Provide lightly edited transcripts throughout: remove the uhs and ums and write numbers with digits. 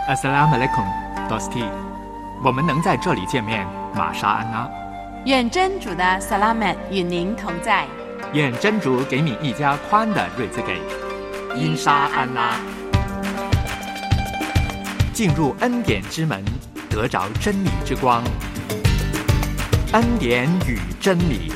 Assalamu alaikum, Dosti。我们能在这里见面，玛莎安拉。 愿真主的萨拉曼与您同在。 愿真主给你一家宽的瑞兹给。因沙安拉。进入恩典之门，得着真理之光。恩典与真理。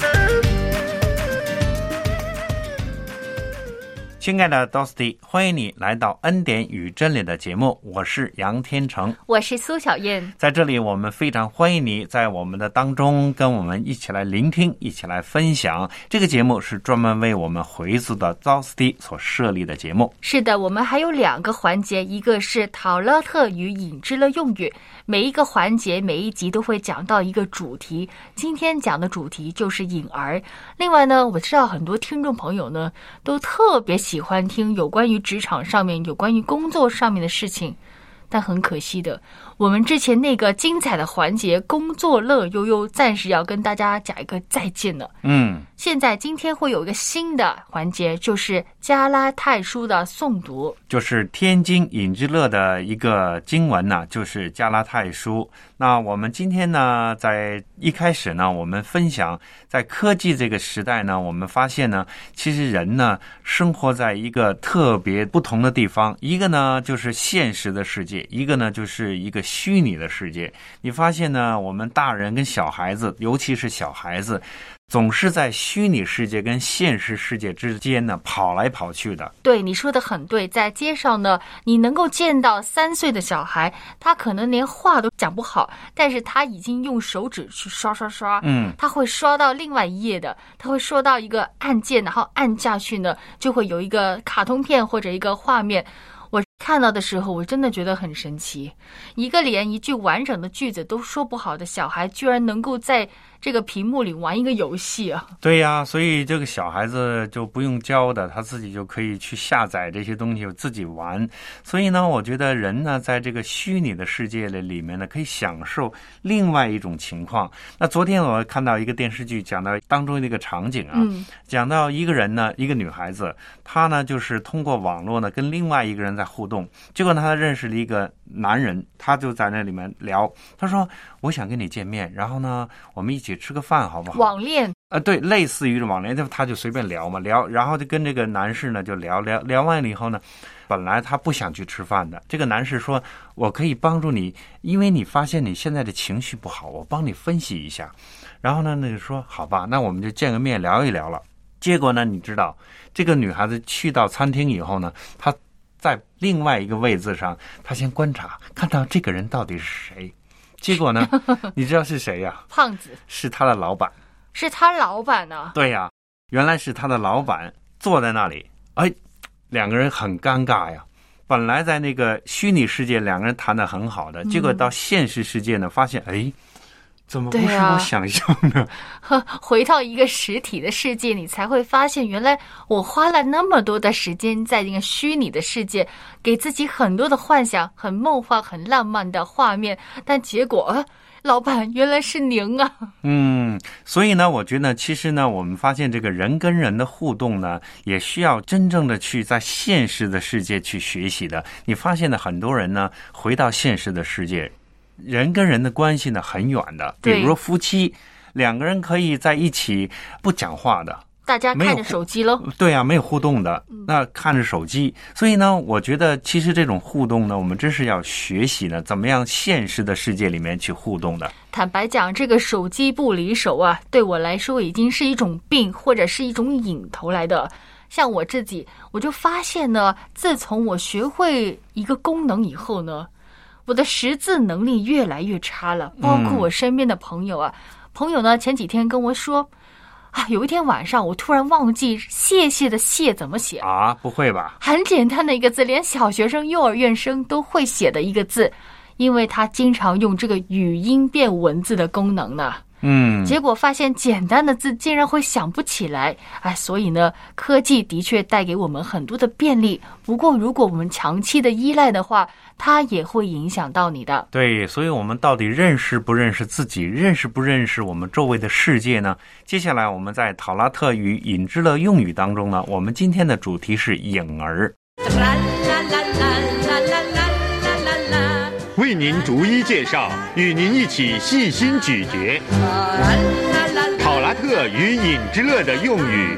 亲爱的 Dosti， 欢迎你来到恩典与真理的节目，我是杨天成， 我是苏小燕。 在这里我们非常欢迎你在我们的当中跟我们一起来聆听，一起来分享。这个节目是专门为我们回族的 Dosti 所设立的节目。 是的，我们还有2个环节，一个是讨乐特与引之乐用语，每一个环节每一集都会讲到一个主题，今天讲的主题就是引儿。另外呢，我知道很多听众朋友呢都特别喜欢听有关于职场上面有关于工作上面的事情，但很可惜的，我们之前那个精彩的环节工作乐悠悠暂时要跟大家讲一个再见了。现在今天会有一个新的环节，就是加拉太书的诵读， 就是天津引之乐的一个经文呢，就是加拉太书。那我们今天呢，在一开始呢，我们分享在科技这个时代呢，我们发现呢，其实人呢生活在一个特别不同的地方，一个呢就是现实的世界，一个呢就是一个虚拟的世界。你发现呢，我们大人跟小孩子，尤其是小孩子，总是在虚拟世界跟现实世界之间呢跑来跑去的。 对，你说的很对，在街上呢，你能够见到3岁的小孩，他可能连话都讲不好，但是他已经用手指去刷，他会刷到另外一页的，他会刷到一个按键，然后按下去呢，就会有一个卡通片或者一个画面。我看到的时候，我真的觉得很神奇，一个连一句完整的句子都说不好的小孩，居然能够在这个屏幕里玩一个游戏啊！对呀，所以这个小孩子就不用教的，他自己就可以去下载这些东西自己玩。所以呢，我觉得人呢，在这个虚拟的世界里面呢，可以享受另外一种情况。那昨天我看到一个电视剧，讲到当中的一个场景啊，讲到一个人呢，一个女孩子，她呢就是通过网络呢跟另外一个人在互动，结果她认识了一个男人，他就在那里面聊，他说我想跟你见面，然后呢我们一起吃个饭好不好？ 网恋对，类似于网恋，他就随便聊嘛，聊，然后就跟这个男士呢就聊完了以后呢，本来他不想去吃饭的，这个男士说我可以帮助你，因为你发现你现在的情绪不好，我帮你分析一下。然后呢那就说好吧，那我们就见个面聊一聊了。结果呢，你知道这个女孩子去到餐厅以后呢，她在另外一个位置上，她先观察看到这个人到底是谁。结果呢你知道是谁呀？ 胖子。 是他的老板。 是他老板呢？ 对呀，原来是他的老板坐在那里。两个人很尴尬呀。本来在那个虚拟世界两个人谈得很好的，结果到现实世界呢，发现怎么不是我想象的？ 回到一个实体的世界，你才会发现，原来我花了那么多的时间在那个虚拟的世界，给自己很多的幻想，很梦幻、很浪漫的画面，但结果老板原来是您啊！ 所以呢，我觉得其实呢，我们发现这个人跟人的互动呢，也需要真正的去在现实的世界去学习的。你发现呢，很多人呢，回到现实的世界，人跟人的关系呢很远的，比如说夫妻2个人可以在一起不讲话的， 大家看着手机咯。 对啊，没有互动的，那看着手机。所以呢，我觉得其实这种互动呢，我们真是要学习呢，怎么样现实的世界里面去互动的。 坦白讲，这个手机不离手啊，对我来说已经是一种病，或者是一种瘾头来的。像我自己，我就发现呢，自从我学会一个功能以后呢，我的识字能力越来越差了。包括我身边的朋友朋友呢前几天跟我说有一天晚上我突然忘记谢谢的谢怎么写啊？不会吧？ 很简单的一个字，连小学生幼儿园生都会写的一个字，因为他经常用这个语音变文字的功能呢。结果发现简单的字竟然会想不起来。所以呢，科技的确带给我们很多的便利，不过如果我们长期的依赖的话，它也会影响到你的。 对，所以我们到底认识不认识自己，认识不认识我们周围的世界呢？接下来我们在讨拉特与引之乐用语当中呢，我们今天的主题是影儿。 为您逐一介绍，与您一起细心咀嚼。考拉特与尹之乐的用语。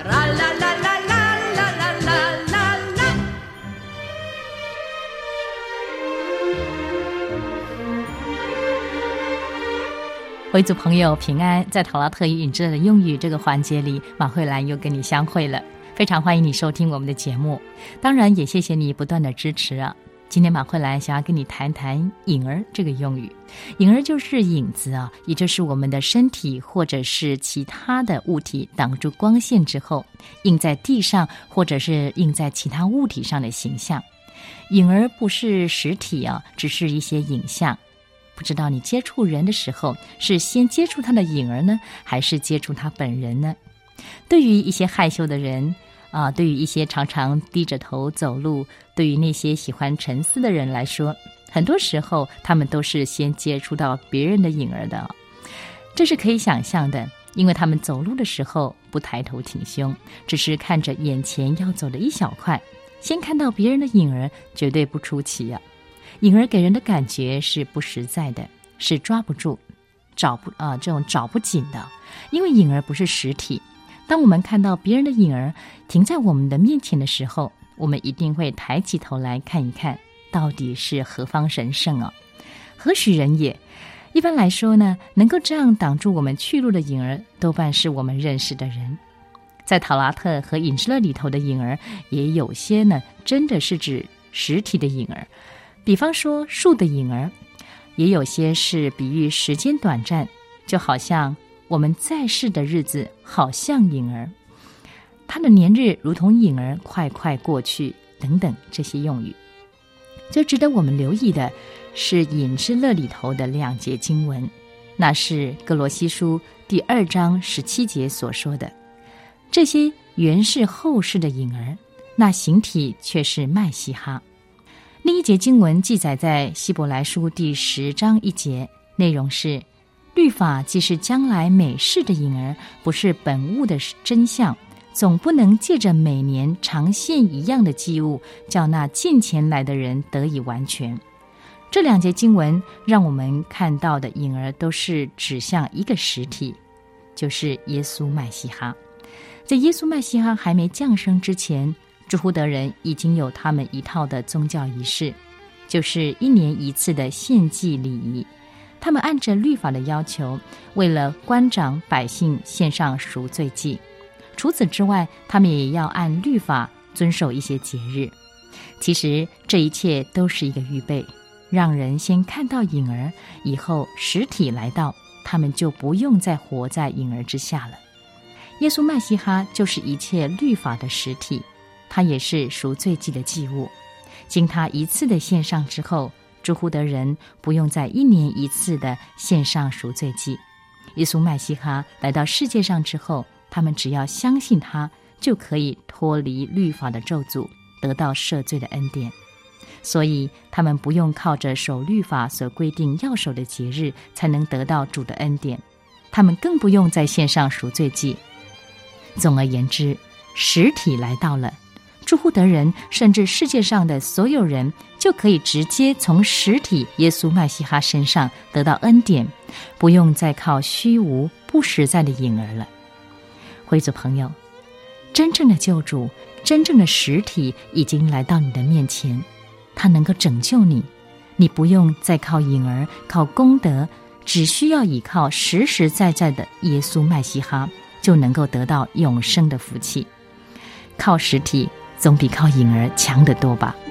回族朋友平安，在考拉特与尹之乐的用语这个环节里，马慧兰又跟你相会了，非常欢迎你收听我们的节目，当然也谢谢你不断的支持啊。今天马慧兰想要跟你谈谈影儿这个用语。影儿就是影子啊，也就是我们的身体或者是其他的物体挡住光线之后印在地上或者是印在其他物体上的形象。影儿不是实体啊，只是一些影像。不知道你接触人的时候是先接触他的影儿呢，还是接触他本人呢？对于一些害羞的人对于一些常常低着头走路，对于那些喜欢沉思的人来说，很多时候他们都是先接触到别人的影儿的。这是可以想象的，因为他们走路的时候不抬头挺胸，只是看着眼前要走的一小块，先看到别人的影儿绝对不出奇啊。影儿给人的感觉是不实在的，是抓不住找不紧的，因为影儿不是实体。当我们看到别人的影儿停在我们的面前的时候，我们一定会抬起头来看一看，到底是何方神圣啊？何许人也？一般来说呢，能够这样挡住我们去路的影儿，多半是我们认识的人。在陶拉特和尹之乐里头的影儿，也有些呢，真的是指实体的影儿，比方说树的影儿，也有些是比喻时间短暂，就好像我们在世的日子好像影儿，他的年日如同影儿快快过去等等，这些用语。最值得我们留意的是尹之乐里头的2节经文，那是哥罗西书第2章17节所说的，这些原是后世的影儿，那形体却是麦西哈。另一节经文记载在希伯来书第10章1节，内容是，律法既是将来美事的影儿，不是本物的真相，总不能借着每年常献一样的祭物，叫那近前来的人得以完全。这2节经文让我们看到的影儿都是指向一个实体，就是耶稣麦西哈。在耶稣麦西哈还没降生之前，诸乎得人已经有他们一套的宗教仪式，就是1年1次的献祭礼仪。他们按着律法的要求，为了官长百姓献上赎罪祭。除此之外，他们也要按律法遵守一些节日。其实这一切都是一个预备，让人先看到影儿，以后实体来到，他们就不用再活在影儿之下了。耶稣麦西哈就是一切律法的实体，他也是赎罪祭的祭物。经他一次的献上之后，诸乎得人不用再1年1次的献上赎罪祭。耶稣麦西哈来到世界上之后，他们只要相信他，就可以脱离律法的咒诅，得到赦罪的恩典。所以他们不用靠着守律法所规定要守的节日才能得到主的恩典，他们更不用再献上赎罪祭。总而言之，实体来到了，诸乎得人甚至世界上的所有人就可以直接从实体耶稣麦西哈身上得到恩典，不用再靠虚无不实在的影儿了。会族朋友，真正的救主，真正的实体已经来到你的面前，他能够拯救你，你不用再靠影儿靠功德，只需要依靠实实在在的耶稣麦西哈，就能够得到永生的福气。靠实体总比靠影儿强得多吧。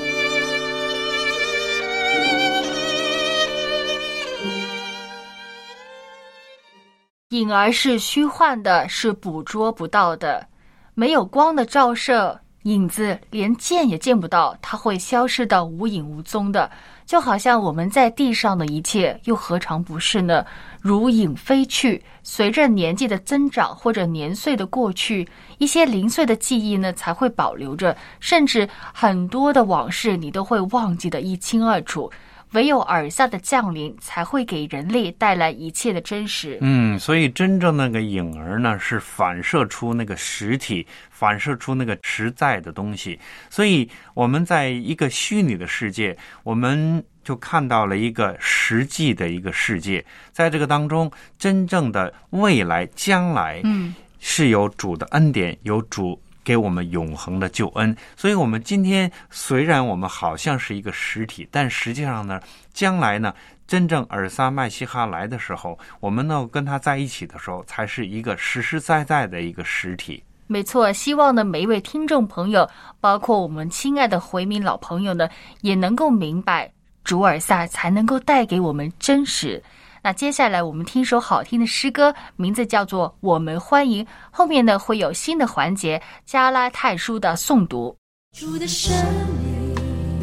影儿是虚幻的，是捕捉不到的，没有光的照射，影子连见也见不到，它会消失到无影无踪的。就好像我们在地上的一切，又何尝不是呢？如影飞去，随着年纪的增长或者年岁的过去，一些零碎的记忆呢才会保留着，甚至很多的往事你都会忘记得一清二楚。唯有耳下的降临才会给人类带来一切的真实。 所以真正那个影儿呢，是反射出那个实体，反射出那个实在的东西。所以我们在一个虚拟的世界，我们就看到了一个实际的一个世界，在这个当中，真正的未来将来是有主的恩典，有主给我们永恒的救恩。所以我们今天虽然我们好像是一个实体，但实际上呢，将来呢，真正尔撒麦西哈来的时候，我们呢跟他在一起的时候，才是一个实实在在的一个实体。 没错，希望呢每一位听众朋友，包括我们亲爱的回民老朋友呢，也能够明白主尔撒才能够带给我们真实。那接下来我们听首好听的诗歌，名字叫做《我们欢迎》，后面呢会有新的环节加拉太书的诵读。 主的生命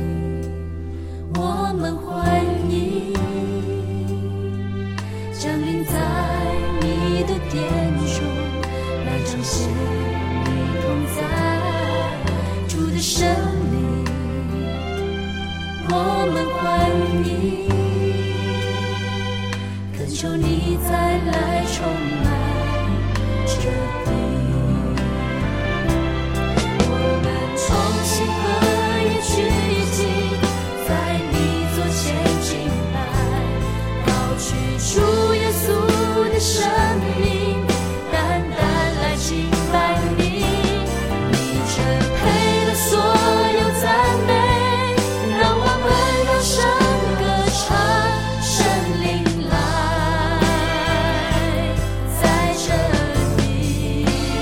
我们欢迎，降临在你的殿中，来彰显你同在。主的生命我们欢迎，恳求你再来充满这地。我们同心合一聚集，在你座前敬拜，高举主耶稣的生命，单单来敬拜你。你真配了所有赞美，让我们扬声歌唱，圣灵来在这里。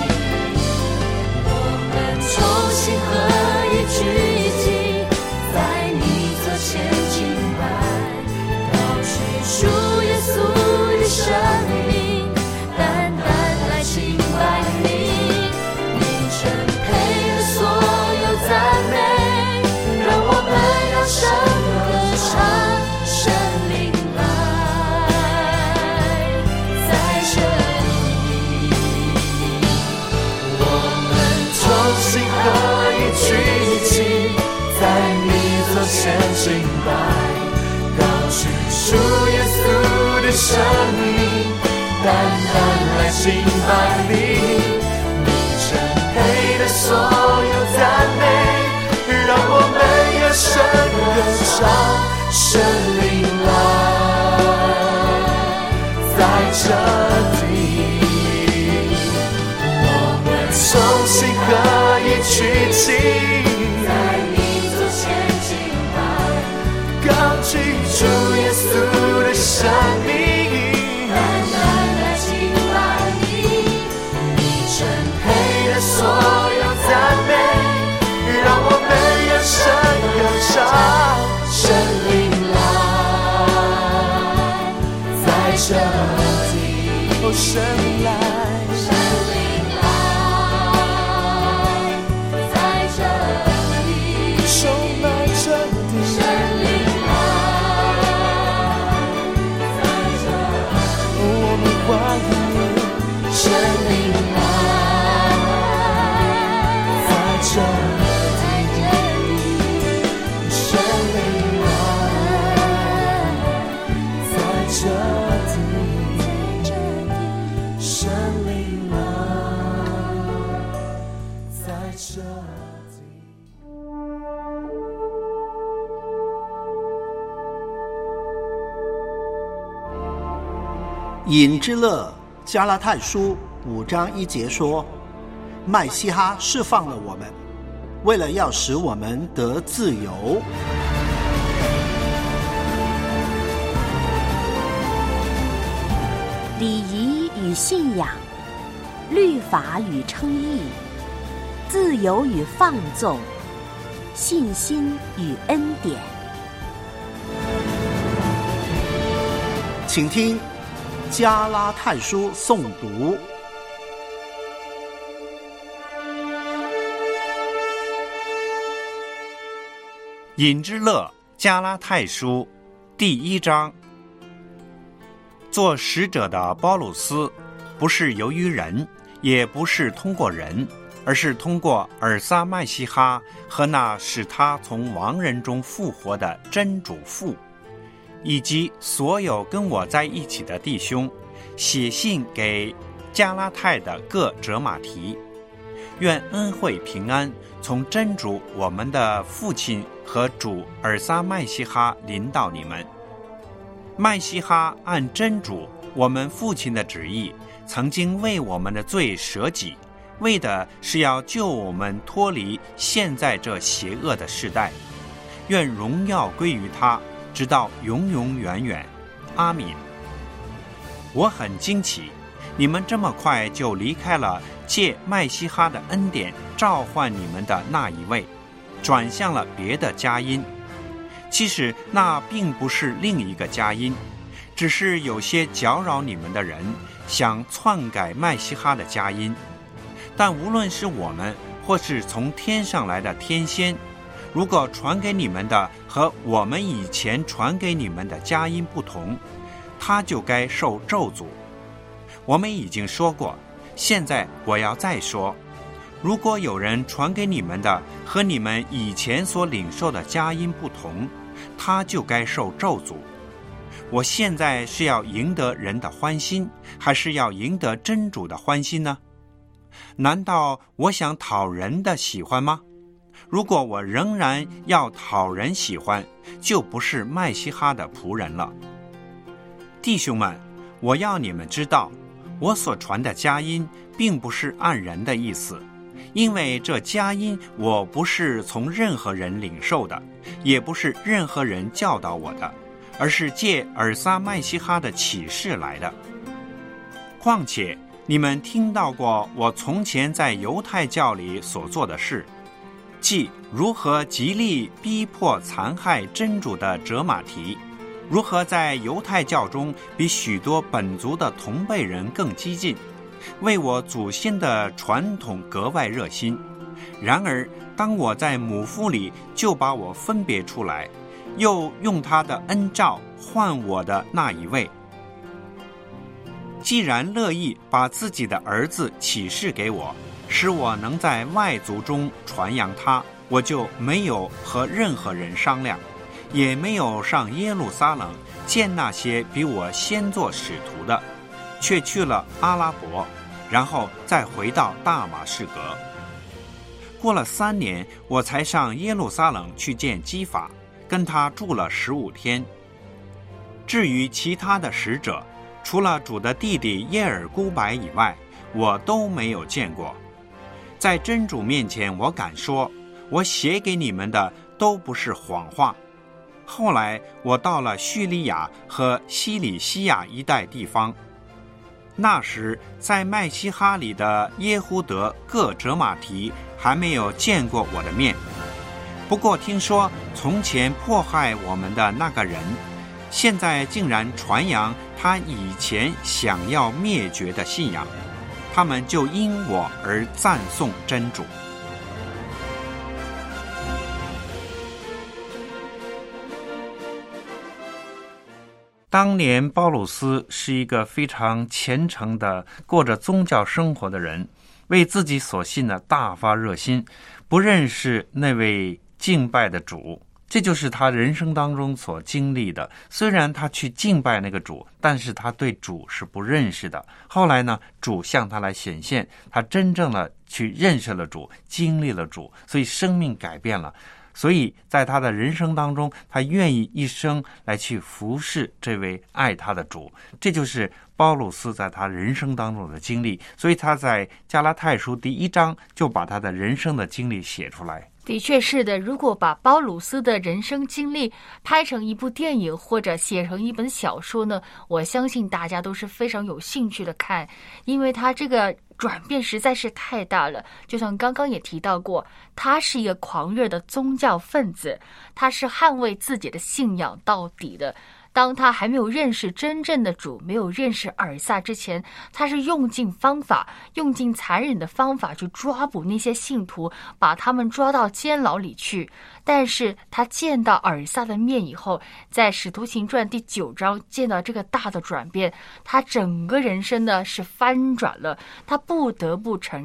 我们同心合一聚集，在你座前敬拜，高举主耶稣的生命，单单来敬拜你。你真配了所有赞美，让我们扬声歌唱，圣灵来在这里。我们同心合一聚集，在你座前敬拜，高举主耶稣的生命，单单来敬拜你。你真配的所有赞美，让我们扬声歌唱，圣灵来在这里。我们同心合一聚集，在你座前敬拜，高举主耶稣的生命，单单来敬拜你。你真配的所有赞美，让我们扬声歌唱，圣灵来在这里。哦，圣灵来，圣灵来在这里，充满这地，圣灵来在这里。我们欢迎圣灵来在这里，圣灵来在这里，圣灵来在这里。 尹之乐加拉太书5章1节说，麦西哈释放了我们，为了要使我们得自由。 礼仪与信仰，律法与称义，自由与放纵，信心与恩典。 请听加拉太书诵读。 尹之乐加拉太书第1章。做使者的保鲁斯，不是由于人，也不是通过人，而是通过尔撒麦西哈和那使他从亡人中复活的真主父，以及所有跟我在一起的弟兄，写信给加拉太的各折马提。 愿恩惠平安从真主我们的父亲和主尔撒麦西哈临到你们。麦西哈按真主我们父亲的旨意，曾经为我们的罪舍己，为的是要救我们脱离现在这邪恶的世代。愿荣耀归于他，直到永永远远。阿敏。我很惊奇，你们这么快就离开了借麦西哈的恩典召唤你们的那一位，转向了别的佳音。其实那并不是另一个佳音，只是有些搅扰你们的人想篡改麦西哈的佳音。但无论是我们或是从天上来的天仙，如果传给你们的和我们以前传给你们的佳音不同，他就该受咒诅。我们已经说过，现在我要再说，如果有人传给你们的和你们以前所领受的佳音不同，他就该受咒诅。我现在是要赢得人的欢心，还是要赢得真主的欢心呢？难道我想讨人的喜欢吗？如果我仍然要讨人喜欢，就不是麦西哈的仆人了。弟兄们，我要你们知道，我所传的佳音并不是按人的意思，因为这佳音我不是从任何人领受的，也不是任何人教导我的，而是借尔撒麦西哈的启示来的。况且你们听到过我从前在犹太教里所做的事，即如何极力逼迫残害真主的折马蹄，如何在犹太教中比许多本族的同辈人更激进，为我祖先的传统格外热心。然而当我在母腹里就把我分别出来，又用他的恩召换我的那一位，既然乐意把自己的儿子启示给我，使我能在外族中传扬他，我就没有和任何人商量，也没有上耶路撒冷见那些比我先做使徒的，却去了阿拉伯，然后再回到大马士革。过了3年，我才上耶路撒冷去见基法，跟他住了15天。至于其他的使者，除了主的弟弟耶尔孤白以外，我都没有见过。在真主面前，我敢说，我写给你们的都不是谎话。后来我到了叙利亚和西里西亚一带地方，那时在麦西哈里的耶胡德各折马蹄还没有见过我的面。不过听说从前迫害我们的那个人，现在竟然传扬他以前想要灭绝的信仰，他们就因我而赞颂真主。当年鲍鲁斯是一个非常虔诚的过着宗教生活的人，为自己所信的大发热心，不认识那位敬拜的主，这就是他人生当中所经历的。虽然他去敬拜那个主，但是他对主是不认识的。后来呢，主向他来显现，他真正的去认识了主，经历了主，所以生命改变了。所以在他的人生当中，他愿意一生来去服侍这位爱他的主，这就是鲍鲁斯在他人生当中的经历。所以他在加拉太书第1章就把他的人生的经历写出来。 的确是的，如果把鲍鲁斯的人生经历拍成一部电影或者写成一本小说呢，我相信大家都是非常有兴趣的看，因为他这个转变实在是太大了。就像刚刚也提到过，他是一个狂热的宗教分子，他是捍卫自己的信仰到底的。当他还没有认识真正的主，没有认识尔撒之前，他是用尽方法，用尽残忍的方法去抓捕那些信徒，把他们抓到监牢里去。但是他见到尔撒的面以后，在使徒行传第9章见到这个大的转变，他整个人生呢是翻转了。他不得不承认，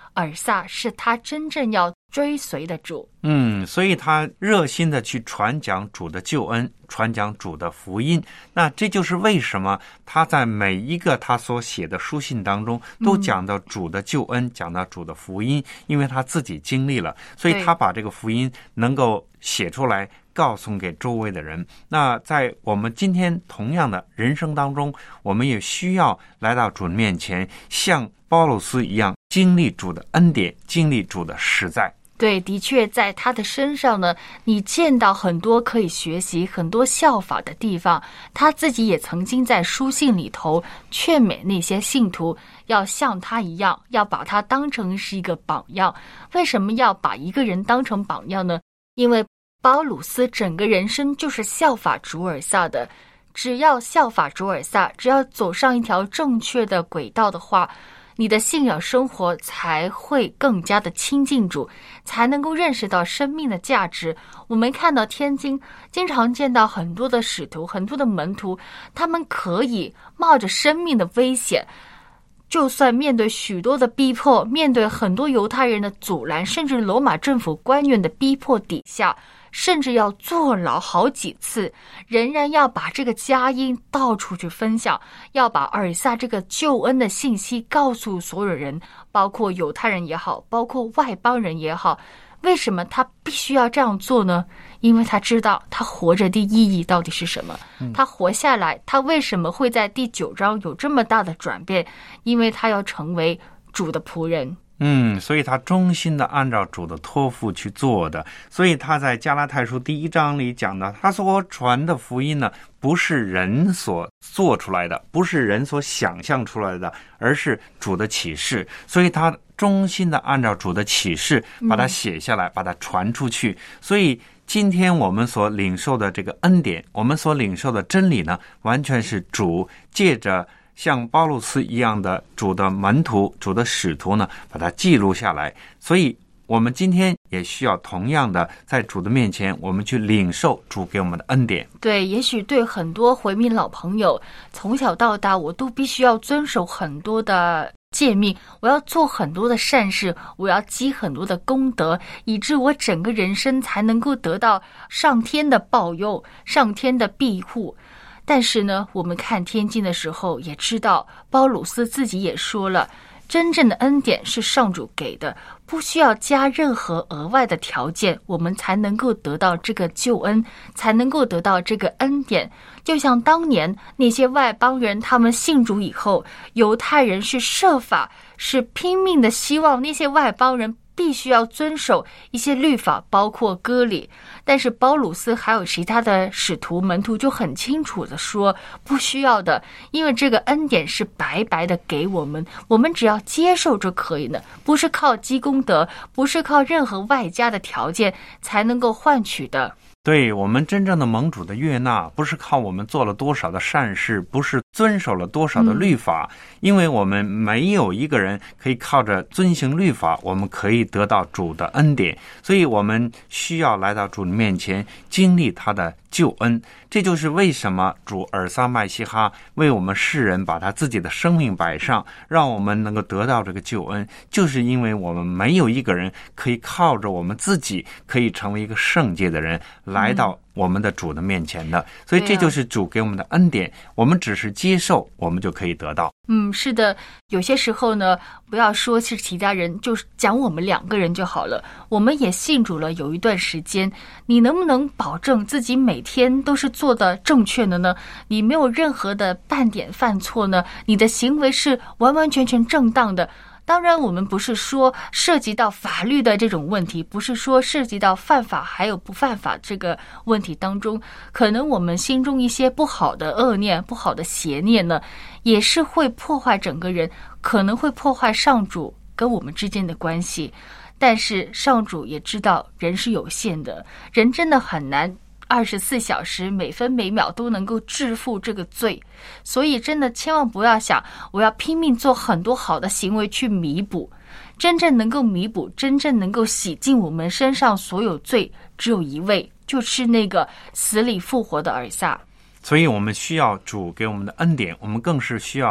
尔撒是他真正要追随的主。 所以他热心的去传讲主的救恩，传讲主的福音。那这就是为什么他在每一个他所写的书信当中都讲到主的救恩，讲到主的福音，因为他自己经历了，所以他把这个福音能够写出来告诉给周围的人。那在我们今天同样的人生当中，我们也需要来到主面前，像保罗斯一样经历主的恩典，经历主的实在。 对，的确在他的身上呢，你见到很多可以学习、很多效法的地方。他自己也曾经在书信里头劝勉那些信徒要像他一样，要把他当成是一个榜样。为什么要把一个人当成榜样呢？因为保鲁斯整个人生就是效法主尔撒的。只要效法主尔撒，只要走上一条正确的轨道的话，你的信仰生活才会更加的亲近主，才能够认识到生命的价值。我们看到天津经常见到很多的使徒，很多的门徒，他们可以冒着生命的危险，就算面对许多的逼迫，面对很多犹太人的阻拦，甚至罗马政府官员的逼迫底下，甚至要坐牢好几次，仍然要把这个佳音到处去分享，要把尔撒这个救恩的信息告诉所有人，包括犹太人也好，包括外邦人也好。为什么他必须要这样做呢？因为他知道他活着的意义到底是什么。他活下来，他为什么会在第9章有这么大的转变？因为他要成为主的仆人。 所以他忠心的按照主的托付去做的。所以他在加拉太书第1章里讲的，他所传的福音呢，不是人所做出来的，不是人所想象出来的，而是主的启示。所以他忠心的按照主的启示把它写下来，把它传出去。所以今天我们所领受的这个恩典，我们所领受的真理呢，完全是主借着像保禄斯一样的主的门徒、主的使徒呢，把它记录下来。所以我们今天也需要同样的在主的面前，我们去领受主给我们的恩典。 对，也许对很多回民老朋友，从小到大我都必须要遵守很多的诫命，我要做很多的善事，我要积很多的功德，以致我整个人生才能够得到上天的保佑，上天的庇护。但是呢，我们看天经的时候也知道，保鲁斯自己也说了，真正的恩典是上主给的，不需要加任何额外的条件，我们才能够得到这个救恩，才能够得到这个恩典。就像当年那些外邦人，他们信主以后，犹太人是设法，是拼命的希望那些外邦人必须要遵守一些律法，包括割礼。但是保鲁斯还有其他的使徒门徒就很清楚的说，不需要的，因为这个恩典是白白的给我们，我们只要接受就可以了，不是靠积功德，不是靠任何外加的条件才能够换取的。 对，我们真正的蒙主的悦纳，不是靠我们做了多少的善事，不是遵守了多少的律法，因为我们没有一个人可以靠着遵行律法，我们可以得到主的恩典，所以我们需要来到主的面前，经历他的救恩。这就是为什么主尔撒麦西哈为我们世人把他自己的生命摆上，让我们能够得到这个救恩，就是因为我们没有一个人可以靠着我们自己可以成为一个圣洁的人来到我们的主的面前的。所以这就是主给我们的恩典，我们只是接受，我们就可以得到。 是的，有些时候呢，不要说是其他人，就是讲我们2个人就好了。我们也信主了有一段时间，你能不能保证自己每天都是做的正确的呢？你没有任何的半点犯错呢？你的行为是完完全全正当的？当然我们不是说涉及到法律的这种问题，不是说涉及到犯法还有不犯法这个问题当中，可能我们心中一些不好的恶念，不好的邪念呢，也是会破坏整个人，可能会破坏上主跟我们之间的关系。但是上主也知道人是有限的，人真的很难24小时每分每秒都能够制服这个罪，所以真的千万不要想我要拼命做很多好的行为去弥补，真正能够弥补，真正能够洗净我们身上所有罪，只有一位，就是那个死里复活的尔撒。 所以我们需要主给我们的恩典，我们更是需要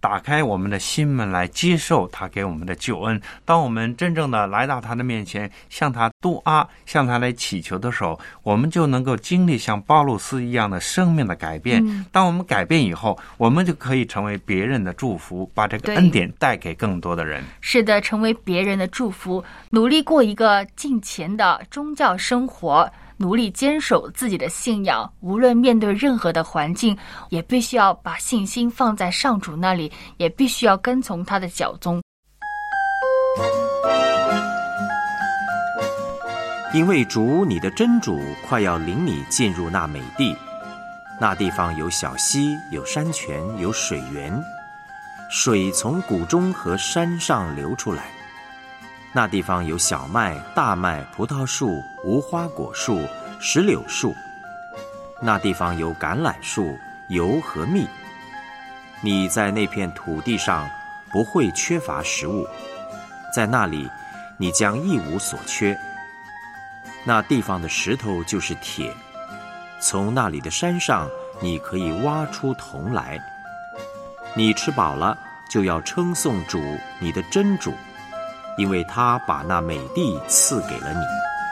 打开我们的心门来接受他给我们的救恩。当我们真正的来到他的面前，向他杜阿，向他来祈求的时候，我们就能够经历像保禄斯一样的生命的改变。当我们改变以后，我们就可以成为别人的祝福，把这个恩典带给更多的人。 是的，成为别人的祝福，努力过一个敬虔的宗教生活，努力坚守自己的信仰，无论面对任何的环境，也必须要把信心放在上主那里，也必须要跟从他的脚踪。 因为主你的真主快要领你进入那美地，那地方有小溪，有山泉，有水源，水从谷中和山上流出来。那地方有小麦、大麦、葡萄树、无花果树、石榴树。那地方有橄榄树、油和蜜。你在那片土地上不会缺乏食物，在那里你将一无所缺。那地方的石头就是铁，从那里的山上你可以挖出铜来。你吃饱了，就要称颂主你的真主，因为他把那美地赐给了你。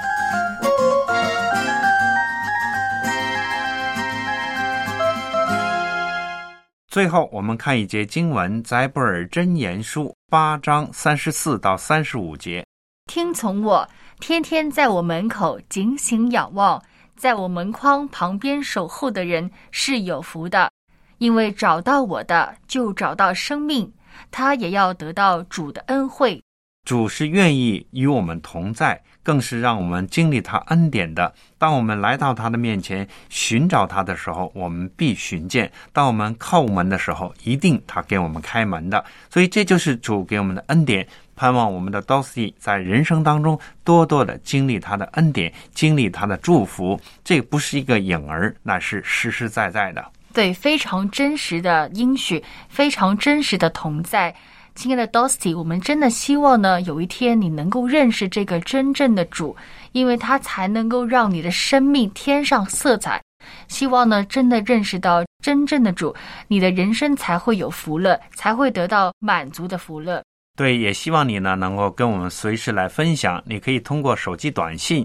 最后我们看一节经文，在布尔箴言书8章34到35节。 听从我，天天在我门口警醒仰望，在我门框旁边守候的人是有福的，因为找到我的就找到生命，他也要得到主的恩惠。 主是愿意与我们同在，更是让我们经历他恩典的。当我们来到他的面前寻找他的时候，我们必寻见；当我们叩门的时候，一定他给我们开门的。所以这就是主给我们的恩典，盼望我们的 Dossie 在人生当中多多的经历他的恩典，经历他的祝福。这不是一个影儿，那是实实在在的。 对，非常真实的应许，非常真实的同在。亲爱的 Dossie， 我们真的希望呢，有一天你能够认识这个真正的主，因为他才能够让你的生命添上色彩。希望呢，真的认识到真正的主，你的人生才会有福乐，才会得到满足的福乐。 对，也希望你呢能够跟我们随时来分享。你可以通过手机短信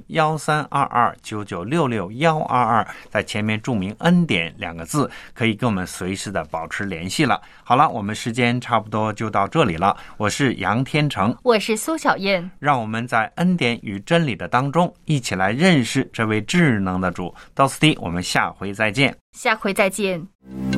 132299662122，在前面注明恩典2个字，可以跟我们随时的保持联系了。好了，我们时间差不多就到这里了。我是杨天成， 我是苏小燕，让我们在恩典与真理的当中一起来认识这位至能的主。到此地，我们下回再见。 下回再见。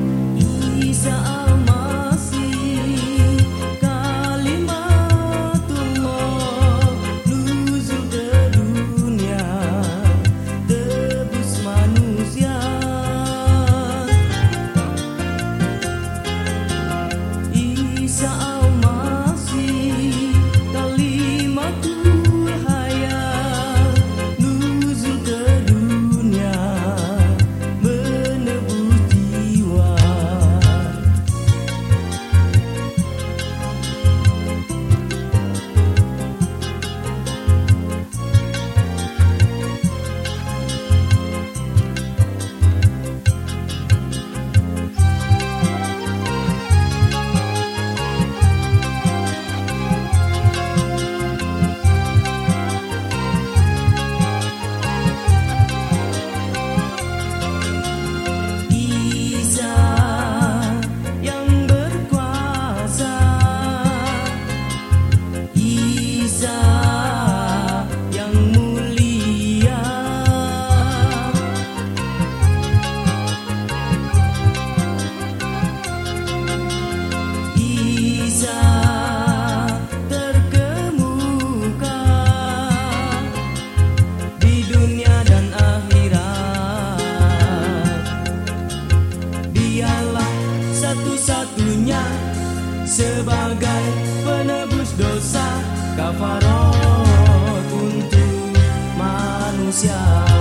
sebagai penebus dosa, kafarat untuk manusia.